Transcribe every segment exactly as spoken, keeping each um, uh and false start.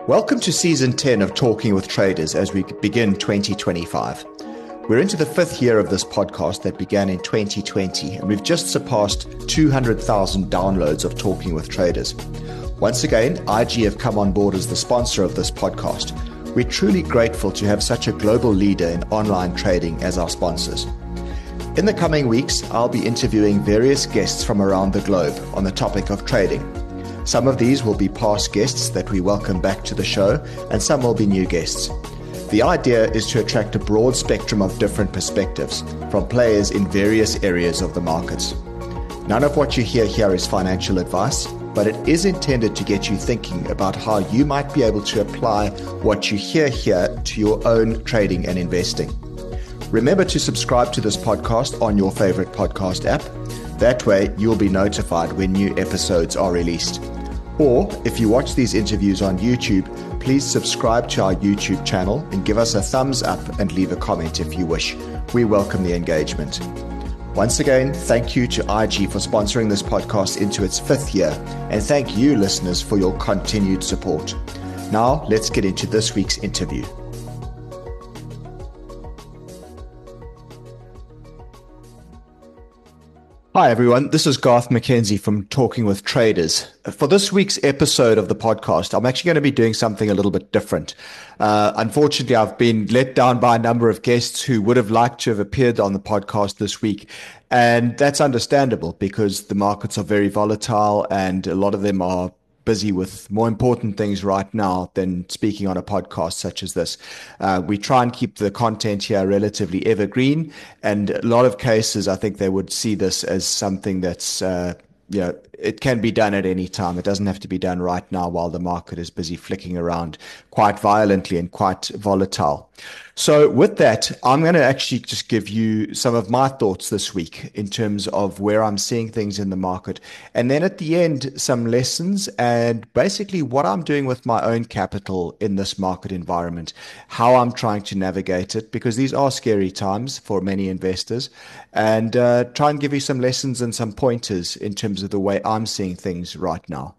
Welcome to Season ten of Talking with Traders as we begin twenty twenty-five. We're into the fifth year of this podcast that began in twenty twenty, and we've just surpassed two hundred thousand downloads of Talking with Traders. Once again, I G have come on board as the sponsor of this podcast. We're truly grateful to have such a global leader in online trading as our sponsors. In the coming weeks, I'll be interviewing various guests from around the globe on the topic of trading. Some of these will be past guests that we welcome back to the show, and some will be new guests. The idea is to attract a broad spectrum of different perspectives from players in various areas of the markets. None of what you hear here is financial advice, but it is intended to get you thinking about how you might be able to apply what you hear here to your own trading and investing. Remember to subscribe to this podcast on your favorite podcast app. That way, you'll be notified when new episodes are released. Or, if you watch these interviews on YouTube, please subscribe to our YouTube channel and give us a thumbs up and leave a comment if you wish. We welcome the engagement. Once again, thank you to I G for sponsoring this podcast into its fifth year, and thank you, listeners, for your continued support. Now, let's get into this week's interview. Hi everyone, this is Garth McKenzie from Talking with Traders. For this week's episode of the podcast, I'm actually going to be doing something a little bit different. Uh, unfortunately, I've been let down by a number of guests who would have liked to have appeared on the podcast this week. And that's understandable because the markets are very volatile and a lot of them are busy with more important things right now than speaking on a podcast such as this. Uh, we try and keep the content here relatively evergreen, and a lot of cases, I think they would see this as something that's, uh, you know, it can be done at any time. It doesn't have to be done right now while the market is busy flicking around quite violently and quite volatile. So with that, I'm going to actually just give you some of my thoughts this week in terms of where I'm seeing things in the market. And then at the end, some lessons and basically what I'm doing with my own capital in this market environment, how I'm trying to navigate it, because these are scary times for many investors, and uh, try and give you some lessons and some pointers in terms of the way I'm seeing things right now.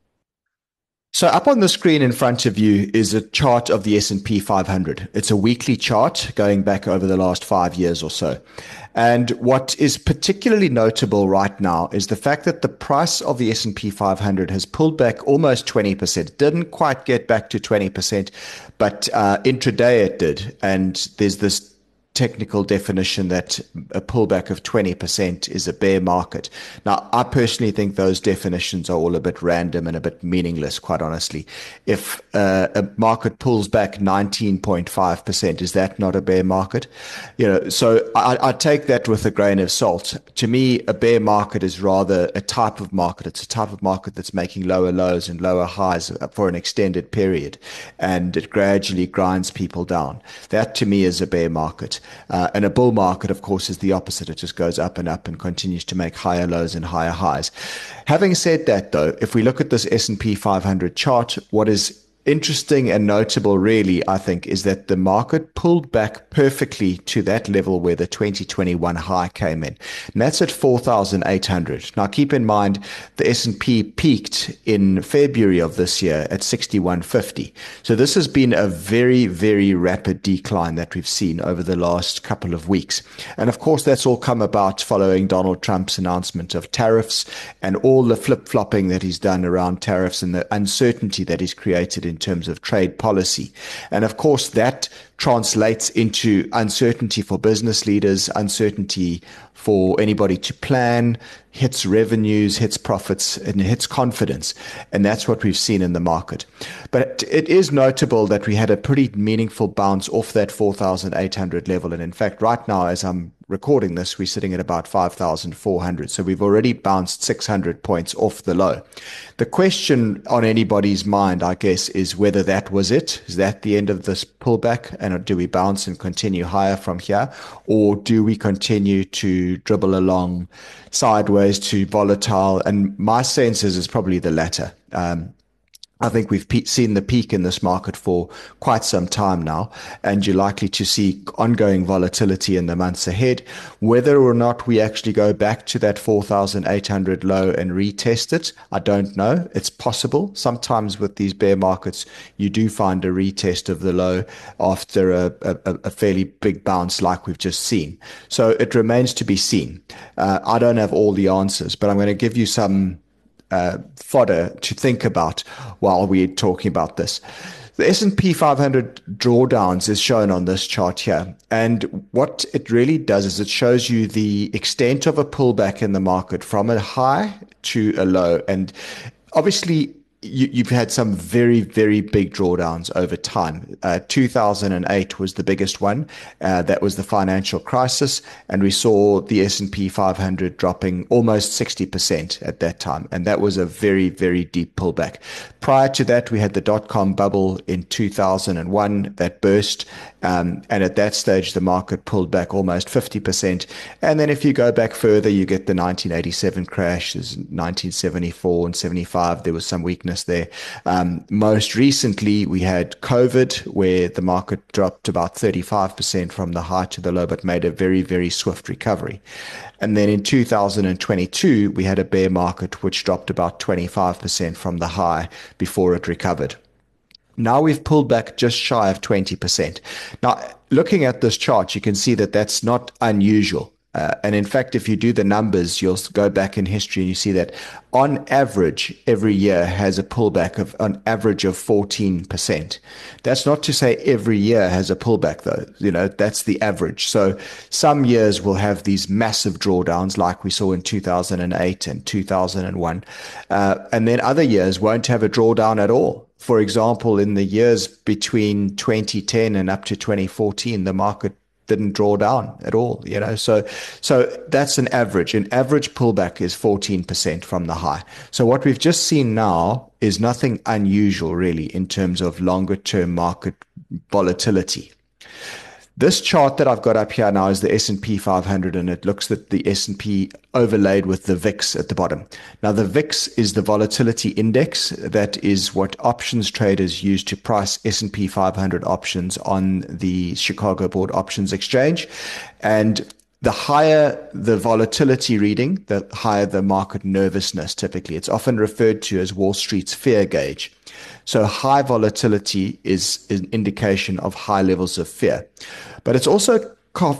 So up on the screen in front of you is a chart of the S and P five hundred. It's a weekly chart going back over the last five years or so. And what is particularly notable right now is the fact that the price of the S and P five hundred has pulled back almost twenty percent. It didn't quite get back to twenty percent, but uh, intraday it did. And there's this technical definition that a pullback of twenty percent is a bear market. Now, I personally think those definitions are all a bit random and a bit meaningless, quite honestly. If uh, a market pulls back nineteen point five percent, is that not a bear market? You know, so I, I take that with a grain of salt. To me, a bear market is rather a type of market. It's a type of market that's making lower lows and lower highs for an extended period, and it gradually grinds people down. That, to me, is a bear market. Uh, and a bull market, of course, is the opposite. It just goes up and up and continues to make higher lows and higher highs. Having said that, though, if we look at this S and P five hundred chart, what is interesting and notable, really, I think, is that the market pulled back perfectly to that level where the twenty twenty-one high came in. And that's at four thousand eight hundred. Now, keep in mind, the S and P peaked in February of this year at sixty-one fifty. So this has been a very, very rapid decline that we've seen over the last couple of weeks. And of course, that's all come about following Donald Trump's announcement of tariffs and all the flip-flopping that he's done around tariffs and the uncertainty that he's created in in terms of trade policy. And of course, that translates into uncertainty for business leaders, uncertainty for anybody to plan, hits revenues, hits profits, and hits confidence. And that's what we've seen in the market. But it is notable that we had a pretty meaningful bounce off that four thousand eight hundred level. And in fact, right now, as I'm recording this, we're sitting at about five thousand four hundred. So we've already bounced six hundred points off the low. The question on anybody's mind, I guess, is whether that was it. Is that the end of this pullback? And do we bounce and continue higher from here? Or do we continue to dribble along sideways to volatile? And my sense is it's probably the latter. Um, I think we've pe- seen the peak in this market for quite some time now, and you're likely to see ongoing volatility in the months ahead. Whether or not we actually go back to that four thousand eight hundred low and retest it, I don't know. It's possible. Sometimes with these bear markets, you do find a retest of the low after a, a, a fairly big bounce like we've just seen. So it remains to be seen. Uh, I don't have all the answers, but I'm going to give you some uh, fodder to think about while we're talking about this. The S and P five hundred drawdowns is shown on this chart here. And what it really does is it shows you the extent of a pullback in the market from a high to a low. And obviously, you, you've had some very, very big drawdowns over time. Uh, two thousand eight was the biggest one. Uh, that was the financial crisis. And we saw the S and P five hundred dropping almost sixty percent at that time. And that was a very, very deep pullback. Prior to that, we had the dot-com bubble in two thousand one that burst. Um, and at that stage, the market pulled back almost fifty percent. And then if you go back further, you get the nineteen eighty-seven crash, there's nineteen seventy-four and seventy-five. There was some weakness there. Um, most recently, we had COVID, where the market dropped about thirty-five percent from the high to the low, but made a very, very swift recovery. And then in two thousand twenty-two, we had a bear market, which dropped about twenty-five percent from the high before it recovered. Now we've pulled back just shy of twenty percent. Now, looking at this chart, you can see that that's not unusual. Uh, and in fact, if you do the numbers, you'll go back in history and you see that on average, every year has a pullback of an average of fourteen percent. That's not to say every year has a pullback, though. You know, that's the average. So some years will have these massive drawdowns like we saw in two thousand eight and two thousand one. Uh, and then other years won't have a drawdown at all. For example, in the years between twenty ten and up to twenty fourteen, the market didn't draw down at all, you know. So, so that's an average. An average pullback is fourteen percent from the high. So what we've just seen now is nothing unusual really in terms of longer term market volatility. This chart that I've got up here now is the S and P five hundred, and it looks at the S and P overlaid with the V I X at the bottom. Now, the V I X is the volatility index. That is what options traders use to price S and P five hundred options on the Chicago Board Options Exchange. And the higher the volatility reading, the higher the market nervousness typically. It's often referred to as Wall Street's fear gauge. So high volatility is an indication of high levels of fear. But it's also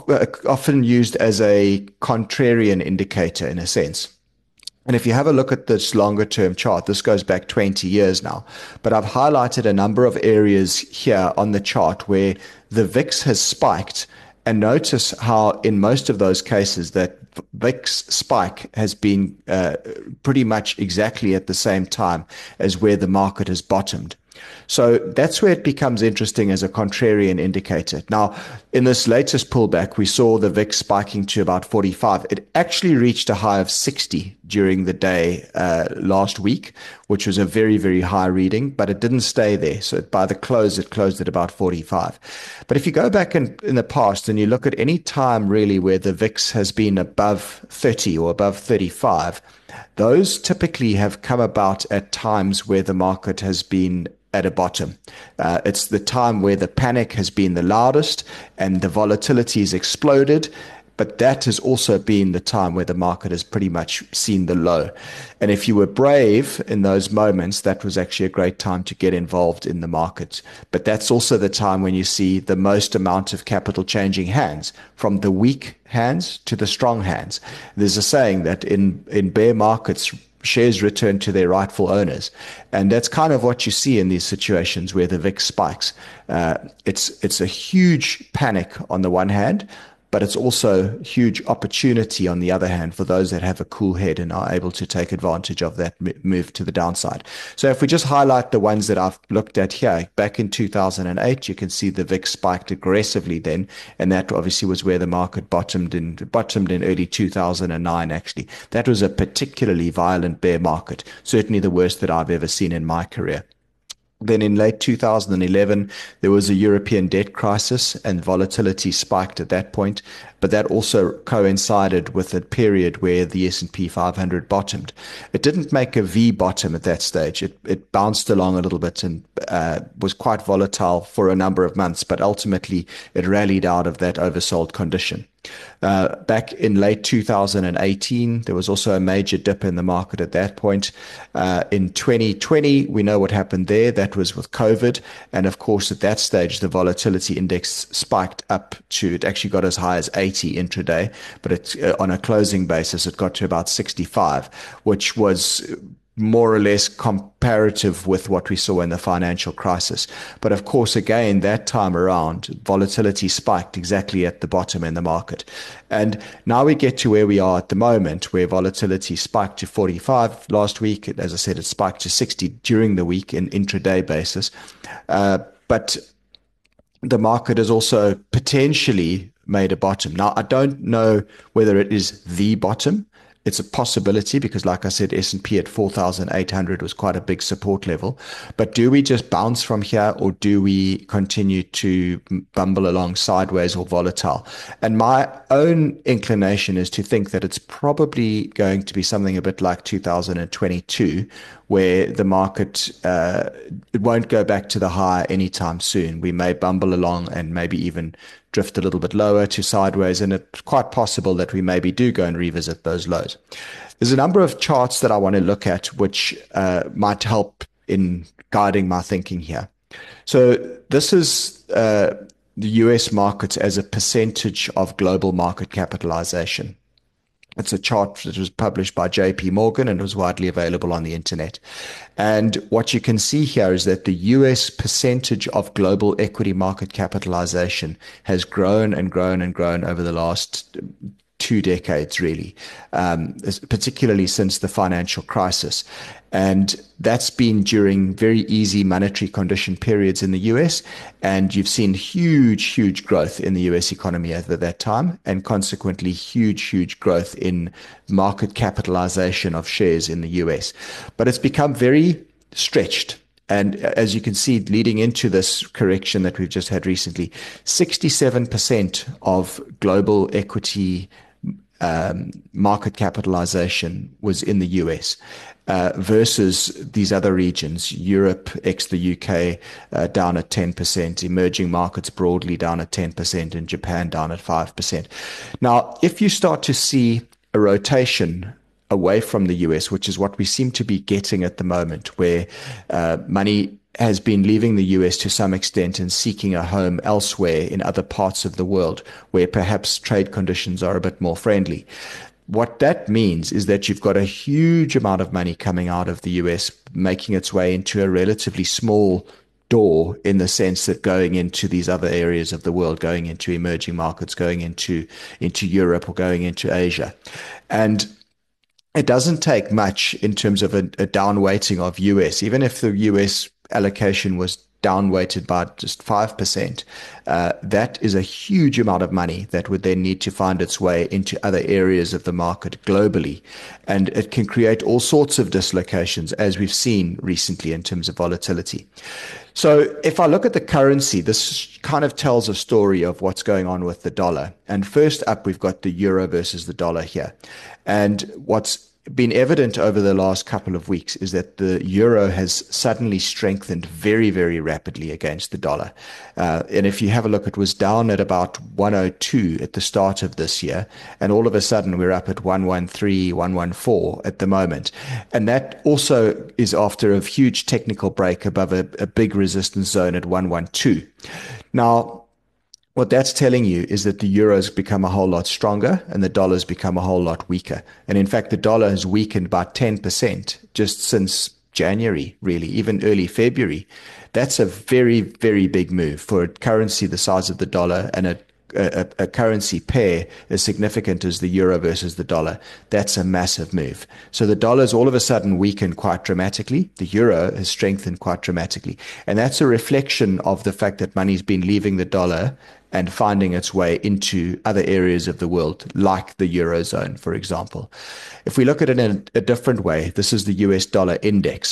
often used as a contrarian indicator in a sense. And if you have a look at this longer term chart, this goes back twenty years now, but I've highlighted a number of areas here on the chart where the V I X has spiked. And notice how in most of those cases that V I X spike has been uh, pretty much exactly at the same time as where the market has bottomed. So that's where it becomes interesting as a contrarian indicator. Now, in this latest pullback, we saw the V I X spiking to about forty-five. It actually reached a high of sixty during the day uh, last week, which was a very, very high reading, but it didn't stay there. So by the close, it closed at about forty-five. But if you go back in, in the past and you look at any time really where the V I X has been above thirty or above thirty-five, those typically have come about at times where the market has been at a bottom. Uh, it's the time where the panic has been the loudest and the volatility has exploded. But that has also been the time where the market has pretty much seen the low. And if you were brave in those moments, that was actually a great time to get involved in the market. But that's also the time when you see the most amount of capital changing hands, from the weak hands to the strong hands. There's a saying that in, in bear markets, shares return to their rightful owners. And that's kind of what you see in these situations where the V I X spikes. Uh, it's, it's a huge panic on the one hand, but it's also huge opportunity on the other hand for those that have a cool head and are able to take advantage of that move to the downside. So if we just highlight the ones that I've looked at here, back in two thousand eight, you can see the V I X spiked aggressively then, and that obviously was where the market bottomed in bottomed in early two thousand nine actually. That was a particularly violent bear market, certainly the worst that I've ever seen in my career. Then in late two thousand eleven, there was a European debt crisis and volatility spiked at that point. but that also coincided with a period where the S and P five hundred bottomed. It didn't make a V bottom at that stage. It, it bounced along a little bit and uh, was quite volatile for a number of months, but ultimately it rallied out of that oversold condition. Uh, back in late two thousand eighteen, there was also a major dip in the market at that point. Uh, in twenty twenty, we know what happened there. That was with COVID. And of course, at that stage, the volatility index spiked up to, it actually got as high as eighty intraday, but it, uh, on a closing basis, it got to about sixty-five, which was more or less comparative with what we saw in the financial crisis. But of course, again, that time around, volatility spiked exactly at the bottom in the market. And now we get to where we are at the moment, where volatility spiked to forty-five last week. As I said, it spiked to sixty during the week in intraday basis. Uh, but the market has also potentially made a bottom. Now, I don't know whether it is the bottom. It's a possibility because, like I said, S and P at four thousand eight hundred was quite a big support level. But do we just bounce from here, or do we continue to bumble along sideways or volatile? And my own inclination is to think that it's probably going to be something a bit like two thousand twenty-two, where the market uh, it won't go back to the high anytime soon. We may bumble along and maybe even drift a little bit lower to sideways, and it's quite possible that we maybe do go and revisit those lows. There's a number of charts that I want to look at which uh, might help in guiding my thinking here. So this is uh, the U S markets as a percentage of global market capitalization. It's a chart that was published by J P Morgan and was widely available on the internet. And what you can see here is that the U S percentage of global equity market capitalization has grown and grown and grown over the last two decades, really, um, particularly since the financial crisis. And that's been during very easy monetary condition periods in the U S. And you've seen huge, huge growth in the U S economy over that time, and consequently huge, huge growth in market capitalization of shares in the U S. But it's become very stretched. And as you can see, leading into this correction that we've just had recently, sixty-seven percent of global equity um, market capitalization was in the U S. Uh, versus these other regions, Europe, ex the U K, uh, down at ten percent, emerging markets broadly down at ten percent, and Japan down at five percent. Now, if you start to see a rotation away from the U S, which is what we seem to be getting at the moment, where uh, money has been leaving the U S to some extent and seeking a home elsewhere in other parts of the world, where perhaps trade conditions are a bit more friendly. What that means is that you've got a huge amount of money coming out of the U S, making its way into a relatively small door, in the sense that going into these other areas of the world, going into emerging markets, going into, into Europe, or going into Asia. And it doesn't take much in terms of a, a down weighting of U S, even if the U S allocation was down weighted by just five percent, uh, that is a huge amount of money that would then need to find its way into other areas of the market globally. And it can create all sorts of dislocations, as we've seen recently in terms of volatility. So if I look at the currency, this kind of tells a story of what's going on with the dollar. And first up, we've got the euro versus the dollar here. And what's been evident over the last couple of weeks is that the euro has suddenly strengthened very, very rapidly against the dollar. Uh, and if you have a look, it was down at about one oh two at the start of this year. And all of a sudden, we're up at one thirteen, one fourteen at the moment. And that also is after a huge technical break above a, a big resistance zone at one twelve. Now, what that's telling you is that the euro's become a whole lot stronger and the dollar's become a whole lot weaker. And in fact, the dollar has weakened by ten percent just since January, really, even early February. That's a very, very big move for a currency the size of the dollar, and a A, a currency pair as significant as the euro versus the dollar. That's a massive move. So the dollar's all of a sudden weakened quite dramatically. The euro has strengthened quite dramatically. And that's a reflection of the fact that money's been leaving the dollar and finding its way into other areas of the world, like the Eurozone, for example. If we look at it in a different way, this is the U S dollar index.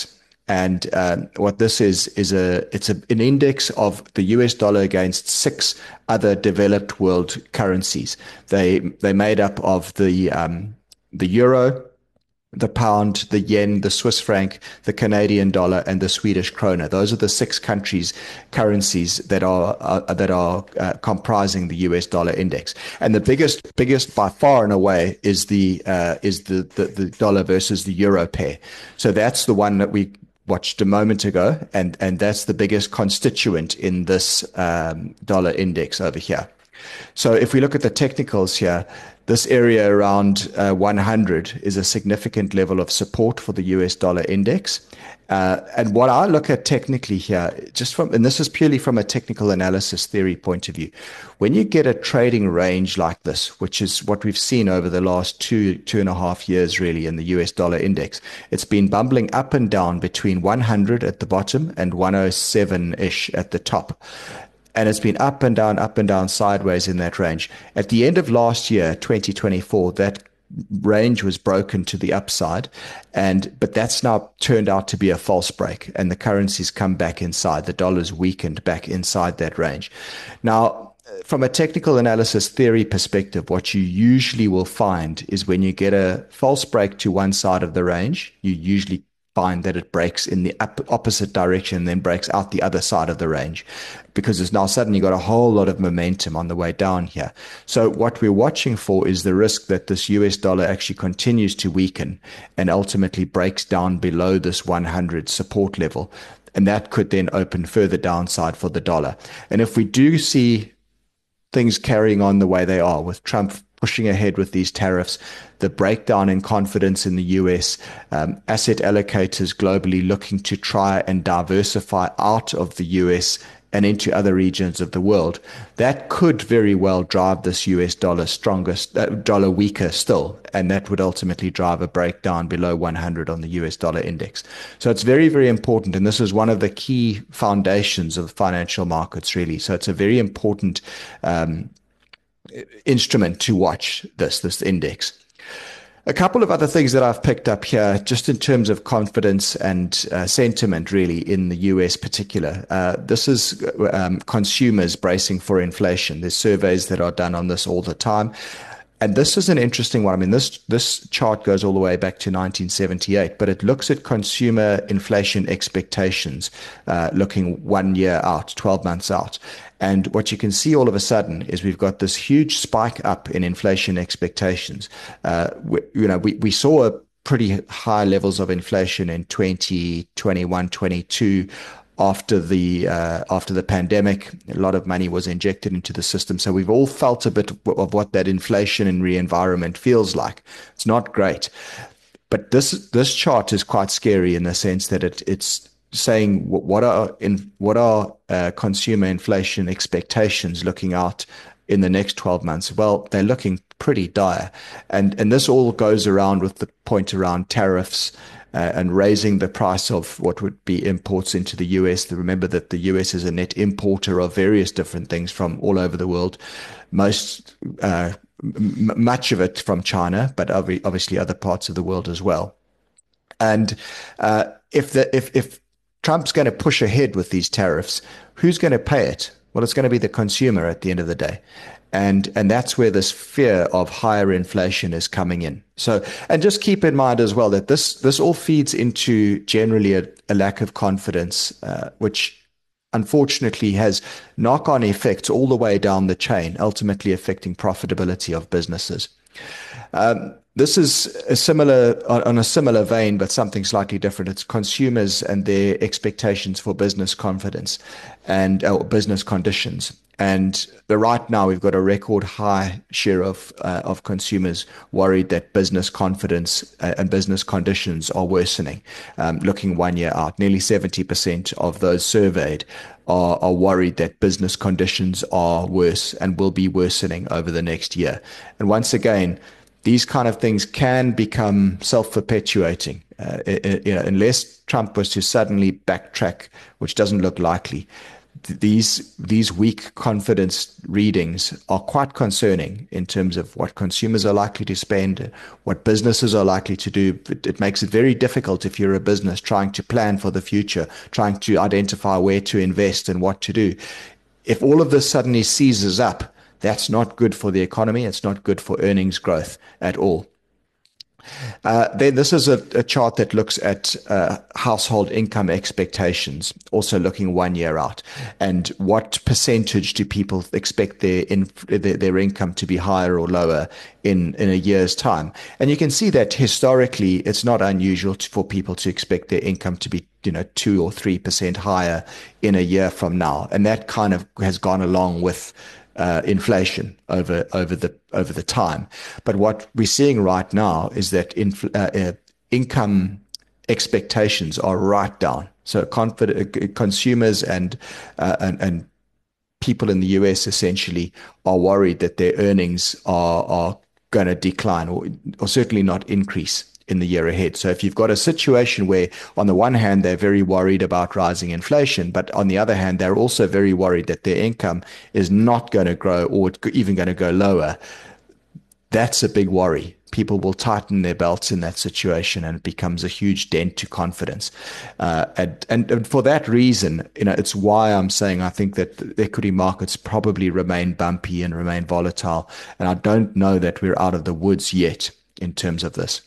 And um, what this is is a it's a, an index of the U S dollar against six other developed world currencies. They they made up of the um, the euro, the pound, the yen, the Swiss franc, the Canadian dollar, and the Swedish krona. Those are the six countries' currencies that are uh, that are uh, comprising the U S dollar index. And the biggest, biggest by far and away is the uh, is the, the the dollar versus the euro pair. So that's the one that we watched a moment ago, and and that's the biggest constituent in this um, dollar index over here. So if we look at the technicals here, this area around uh, one hundred is a significant level of support for the U S dollar index. Uh, and what I look at technically here, just from, and this is purely from a technical analysis theory point of view, when you get a trading range like this, which is what we've seen over the last two, two and a half years, really, in the U S dollar index, it's been bumbling up and down between one hundred at the bottom and one oh seven-ish at the top. And it's been up and down, up and down, sideways in that range. At the end of last year, twenty twenty-four, that range was broken to the upside, and but that's now turned out to be a false break, and the currency's come back inside. The dollar's weakened back inside that range. Now, from a technical analysis theory perspective, what you usually will find is when you get a false break to one side of the range, you usually find that it breaks in the opposite direction and then breaks out the other side of the range, because it's now suddenly got a whole lot of momentum on the way down here. So what we're watching for is the risk that this U S dollar actually continues to weaken and ultimately breaks down below this one hundred support level. And that could then open further downside for the dollar. And if we do see things carrying on the way they are, with Trump pushing ahead with these tariffs, the breakdown in confidence in the U S, um, asset allocators globally looking to try and diversify out of the U S and into other regions of the world, that could very well drive this U S dollar strongest, uh, dollar weaker still, and that would ultimately drive a breakdown below one hundred on the U S dollar index. So it's very, very important, and this is one of the key foundations of financial markets, really. So it's a very important um, instrument to watch this, this index. A couple of other things that I've picked up here, just in terms of confidence and uh, sentiment, really, in the U S particular. Uh, this is um, consumers bracing for inflation. There's surveys that are done on this all the time. And this is an interesting one. I mean, this this chart goes all the way back to nineteen seventy-eight, but it looks at consumer inflation expectations, uh, looking one year out, twelve months out. And what you can see all of a sudden is we've got this huge spike up in inflation expectations. Uh, we, you know, we, we saw a pretty high levels of inflation in twenty twenty-one, twenty-two. After the uh, after the pandemic, a lot of money was injected into the system. So we've all felt a bit of what that inflationary environment feels like. It's not great. But this this chart is quite scary in the sense that it it's saying what are in what are uh, consumer inflation expectations looking out in the next twelve months. Well, they're looking pretty dire. And and this all goes around with the point around tariffs, Uh, and raising the price of what would be imports into the U S. Remember that the U S is a net importer of various different things from all over the world, most, uh, m- much of it from China, but obviously other parts of the world as well. And uh, if the if if Trump's going to push ahead with these tariffs, who's going to pay it? Well, it's going to be the consumer at the end of the day. And and that's where this fear of higher inflation is coming in. So, and just keep in mind as well that this this all feeds into generally a, a lack of confidence, uh, which unfortunately has knock-on effects all the way down the chain, ultimately affecting profitability of businesses. Um, this is a similar on a similar vein, but something slightly different. It's consumers and their expectations for business confidence and uh, business conditions. And the, right now, we've got a record high share of uh, of consumers worried that business confidence uh, and business conditions are worsening. Um, looking one year out, nearly seventy percent of those surveyed are, are worried that business conditions are worse and will be worsening over the next year. And once again, these kind of things can become self-perpetuating. Uh, it, it, you know, unless Trump was to suddenly backtrack, which doesn't look likely, th- these these weak confidence readings are quite concerning in terms of what consumers are likely to spend, what businesses are likely to do. It, it makes it very difficult if you're a business trying to plan for the future, trying to identify where to invest and what to do. If all of this suddenly seizes up, that's not good for the economy. It's not good for earnings growth at all. Uh, then this is a, a chart that looks at uh, household income expectations, also looking one year out, and what percentage do people expect their, in, their their income to be higher or lower in in a year's time. And you can see that historically, it's not unusual to, for people to expect their income to be, you know, two or three percent higher in a year from now, and that kind of has gone along with Uh, inflation over over the over the time. But what we're seeing right now is that infl- uh, uh, income expectations are right down. So confident uh, consumers and, uh, and and people in the U S essentially are worried that their earnings are are going to decline or or certainly not increase in the year ahead. So if you've got a situation where on the one hand, they're very worried about rising inflation, but on the other hand, they're also very worried that their income is not going to grow or even going to go lower, that's a big worry. People will tighten their belts in that situation, and it becomes a huge dent to confidence. Uh, and, and, and for that reason, you know, it's why I'm saying I think that the equity markets probably remain bumpy and remain volatile. And I don't know that we're out of the woods yet in terms of this.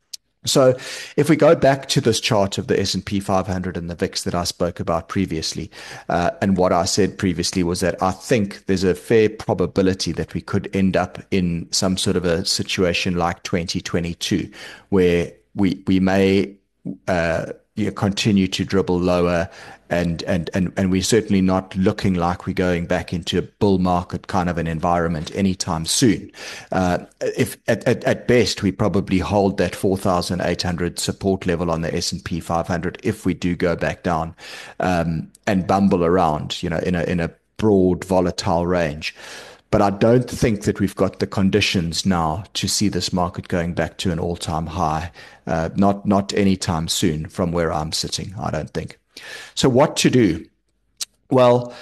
So if we go back to this chart of the S and P five hundred and the V I X that I spoke about previously, uh, and what I said previously was that I think there's a fair probability that we could end up in some sort of a situation like twenty twenty-two, where we we may uh, you know, continue to dribble lower, and and and and we're certainly not looking like we're going back into a bull market kind of an environment anytime soon. Uh, if at, at at best we probably hold that four thousand eight hundred support level on the S and P five hundred if we do go back down, um, and bumble around, you know, in a in a broad volatile range. But I don't think that we've got the conditions now to see this market going back to an all-time high, uh, not not anytime soon from where I'm sitting, I don't think. So what to do? Well,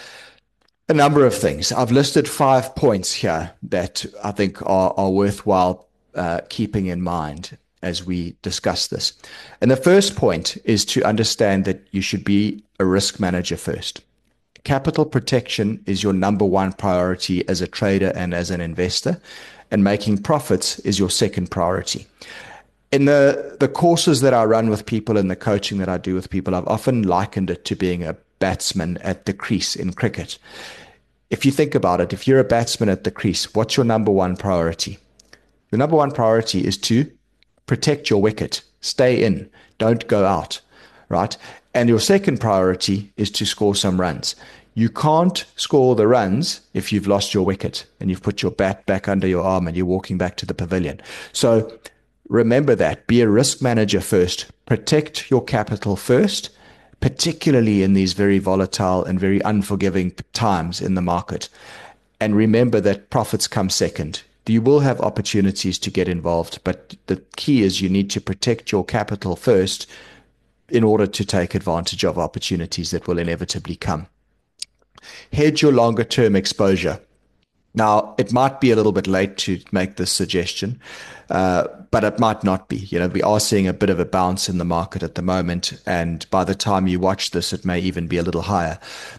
a number of things. I've listed five points here that I think are, are worthwhile uh, keeping in mind as we discuss this. And the first point is to understand that you should be a risk manager first. Capital protection is your number one priority as a trader and as an investor, and making profits is your second priority. In the, the courses that I run with people and the coaching that I do with people, I've often likened it to being a batsman at the crease in cricket. If you think about it, if you're a batsman at the crease, what's your number one priority? The number one priority is to protect your wicket, stay in, don't go out, right? And your second priority is to score some runs. You can't score the runs if you've lost your wicket and you've put your bat back under your arm and you're walking back to the pavilion. So remember that. Be a risk manager first. Protect your capital first, particularly in these very volatile and very unforgiving times in the market. And remember that profits come second. You will have opportunities to get involved, but the key is you need to protect your capital first in order to take advantage of opportunities that will inevitably come. Hedge your longer term exposure. Now, it might be a little bit late to make this suggestion, uh, but it might not be. You know, we are seeing a bit of a bounce in the market at the moment, and by the time you watch this, it may even be a little higher.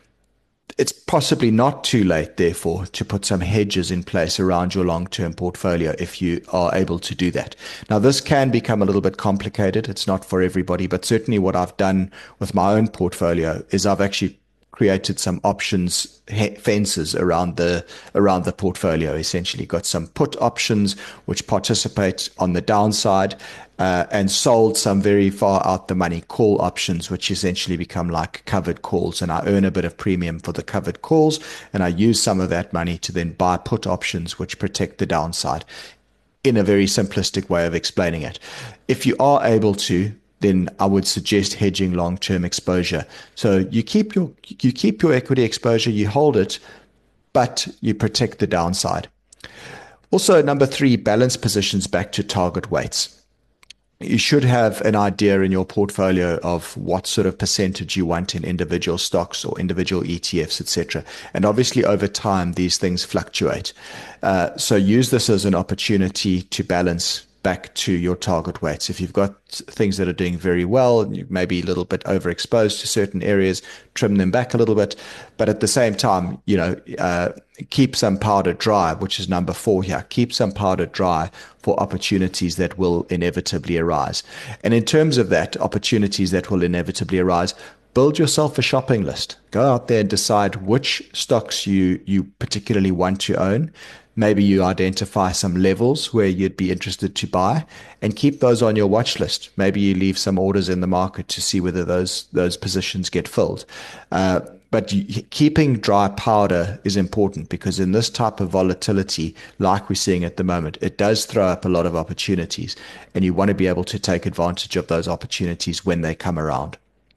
It's possibly not too late, therefore, to put some hedges in place around your long-term portfolio if you are able to do that. Now, this can become a little bit complicated. It's not for everybody, but certainly what I've done with my own portfolio is I've actually created some options fences around the around the portfolio. Essentially got some put options which participate on the downside, uh, and sold some very far out the money call options, which essentially become like covered calls, and I earn a bit of premium for the covered calls, and I use some of that money to then buy put options which protect the downside, in a very simplistic way of explaining it. If you are able to, then I would suggest hedging long-term exposure. So you keep your you keep your equity exposure, you hold it, but you protect the downside. Also, number three, balance positions back to target weights. you should have an idea in your portfolio of what sort of percentage you want in individual stocks or individual E T Fs, et cetera. And obviously, over time, these things fluctuate. Uh, so use this as an opportunity to balance back to your target weights. If you've got things that are doing very well, and you may be a little bit overexposed to certain areas, trim them back a little bit. But at the same time, you know, uh, keep some powder dry, which is number four here. Keep some powder dry for opportunities that will inevitably arise. And in terms of that, opportunities that will inevitably arise, build yourself a shopping list. Go out there and decide which stocks you, you particularly want to own. Maybe you identify some levels where you'd be interested to buy and keep those on your watch list. Maybe you leave some orders in the market to see whether those those positions get filled. Uh, but you, keeping dry powder is important because in this type of volatility, like we're seeing at the moment, it does throw up a lot of opportunities, and you want to be able to take advantage of those opportunities when they come around.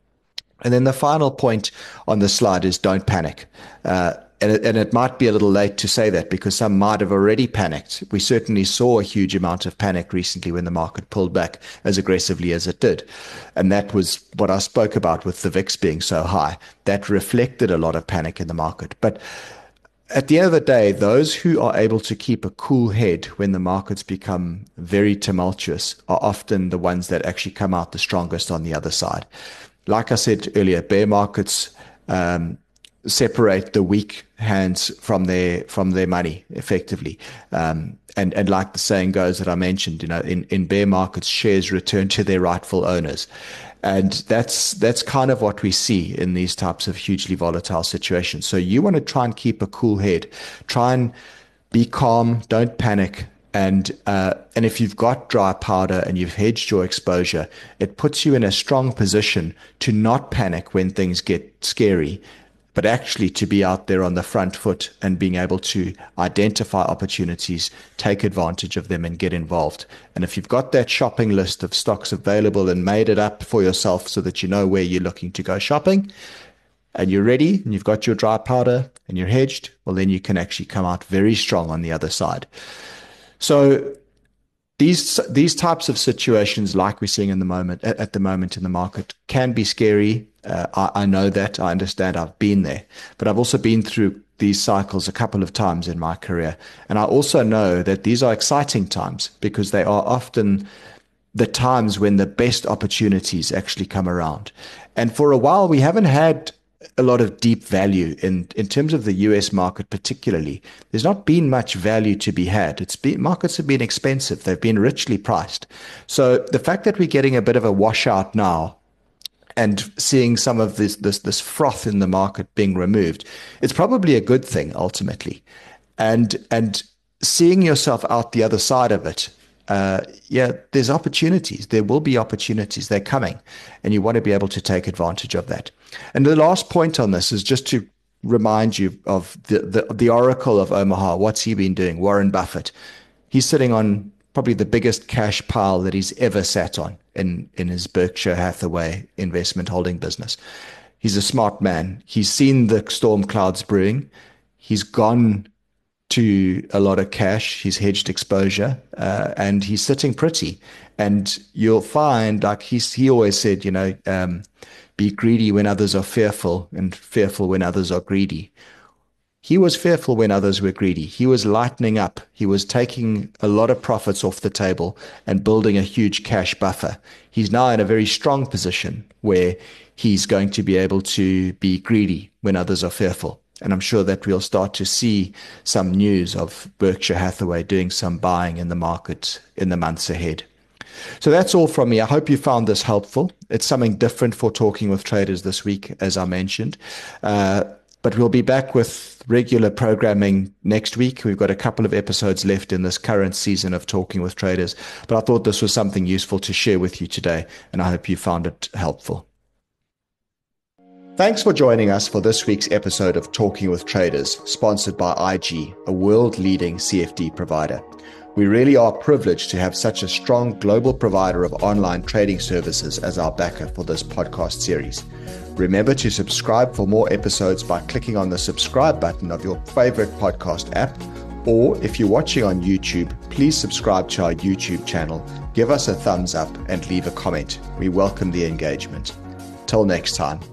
And then the final point on the slide is don't panic. Uh, And it, and it might be a little late to say that because some might have already panicked. We certainly saw a huge amount of panic recently when the market pulled back as aggressively as it did. And that was what I spoke about with the V I X being so high. That reflected a lot of panic in the market. But at the end of the day, those who are able to keep a cool head when the markets become very tumultuous are often the ones that actually come out the strongest on the other side. Like I said earlier, bear markets um, separate the weak hands from their from their money effectively. Um, and, and like the saying goes that I mentioned, you know, in, in bear markets, shares return to their rightful owners. And that's that's kind of what we see in these types of hugely volatile situations. So you want to try and keep a cool head. Try and be calm, don't panic. And uh, and if you've got dry powder and you've hedged your exposure, it puts you in a strong position to not panic when things get scary, but actually to be out there on the front foot and being able to identify opportunities, take advantage of them and get involved. And if you've got that shopping list of stocks available and made it up for yourself so that you know where you're looking to go shopping, and you're ready and you've got your dry powder and you're hedged, well, then you can actually come out very strong on the other side. So these these types of situations, like we're seeing in the moment at, at the moment in the market, can be scary. Uh, I, I know that. I understand. I've been there, but I've also been through these cycles a couple of times in my career, and I also know that these are exciting times because they are often the times when the best opportunities actually come around. And for a while, we haven't had a lot of deep value in, in terms of the U S market, particularly. There's not been much value to be had. It's been, markets have been expensive. They've been richly priced. So the fact that we're getting a bit of a washout now and seeing some of this, this, this froth in the market being removed, it's probably a good thing ultimately. And, and seeing yourself out the other side of it, Uh, yeah, there's opportunities. There will be opportunities. They're coming, and you want to be able to take advantage of that. And the last point on this is just to remind you of the, the, the Oracle of Omaha. What's he been doing? Warren Buffett. He's sitting on probably the biggest cash pile that he's ever sat on in, in his Berkshire Hathaway investment holding business. He's a smart man. He's seen the storm clouds brewing. He's gone to a lot of cash, he's hedged exposure, uh, and he's sitting pretty. And you'll find, like he's, he always said, you know, um, be greedy when others are fearful and fearful when others are greedy. He was fearful when others were greedy. He was lightening up. He was taking a lot of profits off the table and building a huge cash buffer. He's now in a very strong position where he's going to be able to be greedy when others are fearful. And I'm sure that we'll start to see some news of Berkshire Hathaway doing some buying in the market in the months ahead. So that's all from me. I hope you found this helpful. It's something different for Talking with Traders this week, as I mentioned. Uh, but we'll be back with regular programming next week. We've got a couple of episodes left in this current season of Talking with Traders. But I thought this was something useful to share with you today, and I hope you found it helpful. Thanks for joining us for this week's episode of Talking with Traders, sponsored by I G, a world-leading C F D provider. We really are privileged to have such a strong global provider of online trading services as our backer for this podcast series. Remember to subscribe for more episodes by clicking on the subscribe button of your favorite podcast app Or if you're watching on YouTube, please subscribe to our YouTube channel, give us a thumbs up, and leave a comment. We welcome the engagement. Till next time.